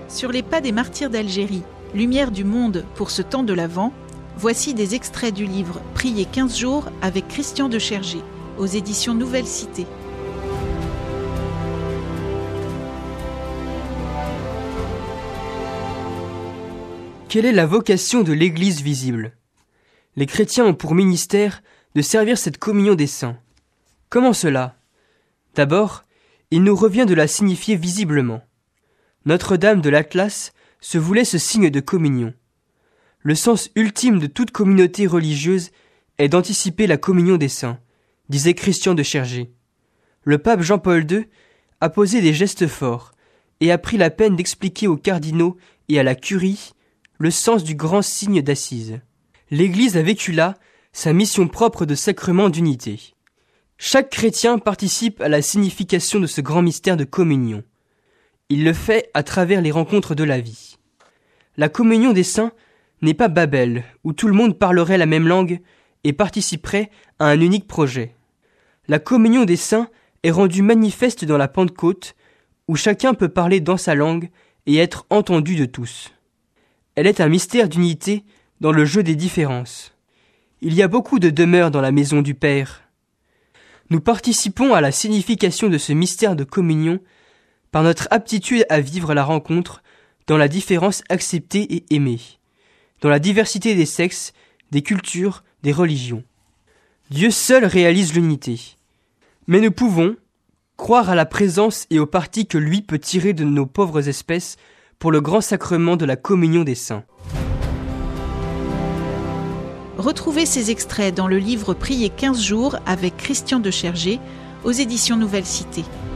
Sur les pas des martyrs d'Algérie, lumière du monde pour ce temps de l'Avent, voici des extraits du livre « Prier 15 jours » avec Christian de Chergé, aux éditions Nouvelle Cité. Quelle est la vocation de l'Église visible ? Les chrétiens ont pour ministère de servir cette communion des saints. Comment cela ? D'abord, il nous revient de la signifier visiblement. Notre-Dame de l'Atlas se voulait ce signe de communion. Le sens ultime de toute communauté religieuse est d'anticiper la communion des saints, disait Christian de Chergé. Le pape Jean-Paul II a posé des gestes forts et a pris la peine d'expliquer aux cardinaux et à la curie le sens du grand signe d'Assise. L'Église a vécu là sa mission propre de sacrement d'unité. Chaque chrétien participe à la signification de ce grand mystère de communion. Il le fait à travers les rencontres de la vie. La communion des saints n'est pas Babel, où tout le monde parlerait la même langue et participerait à un unique projet. La communion des saints est rendue manifeste dans la Pentecôte, où chacun peut parler dans sa langue et être entendu de tous. Elle est un mystère d'unité dans le jeu des différences. Il y a beaucoup de demeures dans la maison du Père. Nous participons à la signification de ce mystère de communion par notre aptitude à vivre la rencontre dans la différence acceptée et aimée, dans la diversité des sexes, des cultures, des religions. Dieu seul réalise l'unité. Mais nous pouvons croire à la présence et au parti que lui peut tirer de nos pauvres espèces pour le grand sacrement de la communion des saints. Retrouvez ces extraits dans le livre « Prier 15 jours » avec Christian de Chergé, aux éditions Nouvelle Cité.